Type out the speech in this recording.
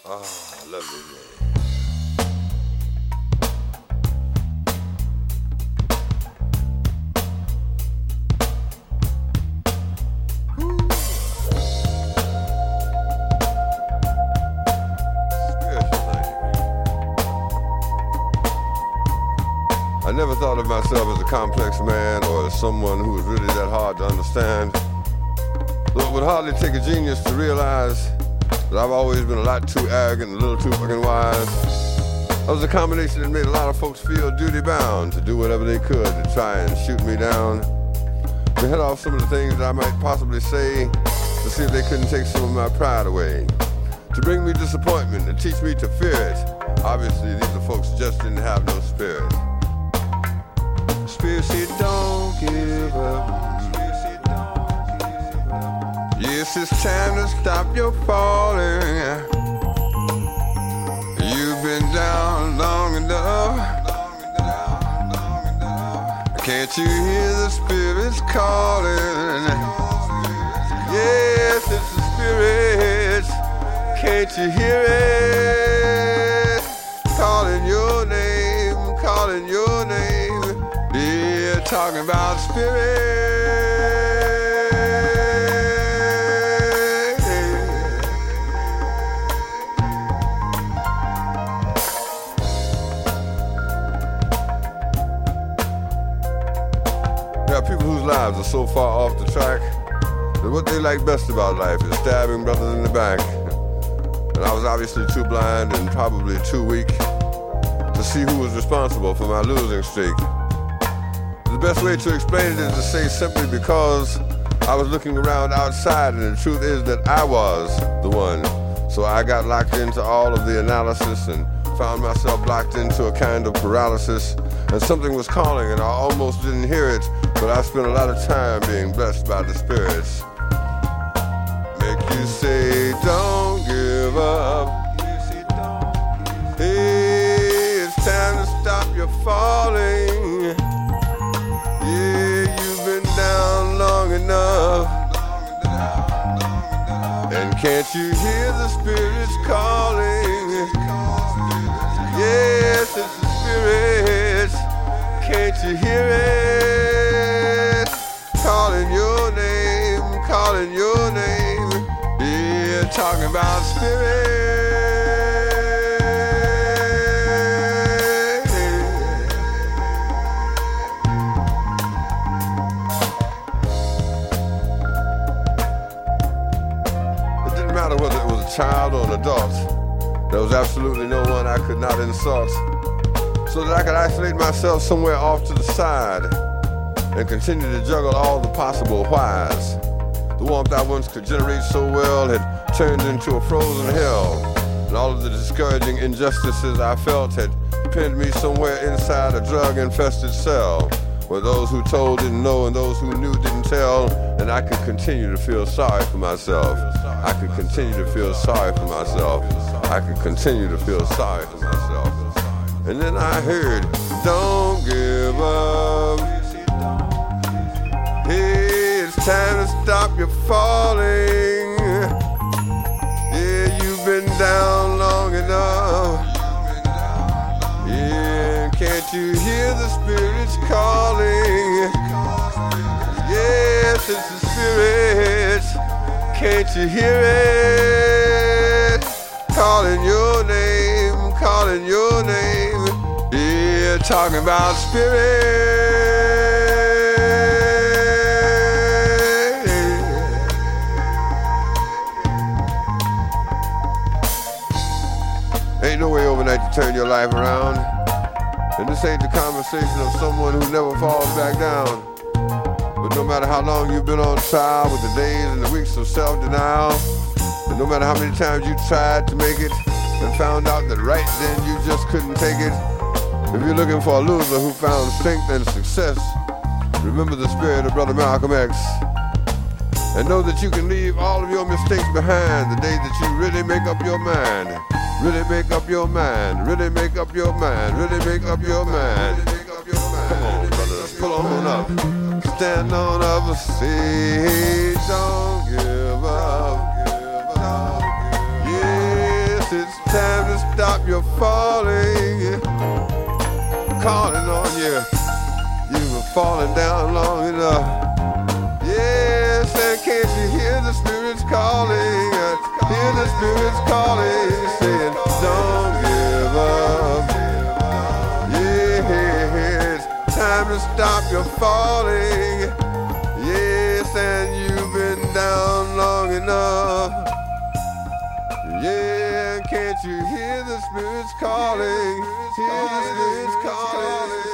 Oh, lovely day. I never thought of myself as a complex man or as someone who was really that hard to understand. Though it would hardly take a genius to realize that I've always been a lot too arrogant and a little too fucking wise. I was a combination that made a lot of folks feel duty-bound to do whatever they could to try and shoot me down. To head off some of the things that I might possibly say to see if they couldn't take some of my pride away. To bring me disappointment and teach me to fear it. Obviously, these are folks who just didn't have no spirit. Spirit said, don't give up. Yes, it's time to stop your falling. You've been down long enough. Can't you hear the spirits calling? Yes, it's the spirits. Can't you hear it? Calling your name, calling your name. Yeah, talking about spirit. There are people whose lives are so far off the track that what they like best about life is stabbing brothers in the back. And I was obviously too blind and probably too weak to see who was responsible for my losing streak. The best way to explain it is to say simply because I was looking around outside, and the truth is that I was the one. So I got locked into all of the analysis and found myself locked into a kind of paralysis, and something was calling and I almost didn't hear it, but I spent a lot of time being blessed by the spirits. Make you say, don't give up. Hey, it's time to stop your falling. Yeah, you've been down long enough. And can't you hear the spirits calling? Yes, it's the spirits. Can't you hear it? Calling your name, calling your name. Yeah, talking about spirits. Whether it was a child or an adult, there was absolutely no one I could not insult, so that I could isolate myself somewhere off to the side and continue to juggle all the possible whys. The warmth I once could generate so well had turned into a frozen hell, and all of the discouraging injustices I felt had pinned me somewhere inside a drug-infested cell, where those who told didn't know and those who knew didn't tell, and I could continue to feel sorry for myself. I could continue to feel sorry for myself. I could continue to feel sorry for myself. And then I heard, don't give up. Hey, it's time to stop your falling. Yeah, you've been down long enough. Yeah, can't you hear the spirits calling? Yes, it's the spirits. Can't you hear it? Calling your name, calling your name. Yeah, talking about spirit. Ain't no way overnight to turn your life around. And this ain't the conversation of someone who never falls back down. But no matter how long you've been on trial with the days and the weeks of self-denial, and no matter how many times you tried to make it and found out that right then you just couldn't take it, if you're looking for a loser who found strength and success, remember the spirit of Brother Malcolm X, and know that you can leave all of your mistakes behind the day that you really make up your mind. Really make up your mind. Really make up your mind. Really make up your mind. Come on, brothers, pull on up. Stand on up and say, don't give up. Yes, Yes, it's time to stop your falling. Calling on you. You were falling down long enough. Yes, and can't you hear the spirits calling? Hear the spirits calling, saying, don't give up. Yes, time to stop your falling. Yes, and you've been down long enough. Yeah, can't you hear the spirits calling? Hear the spirits calling.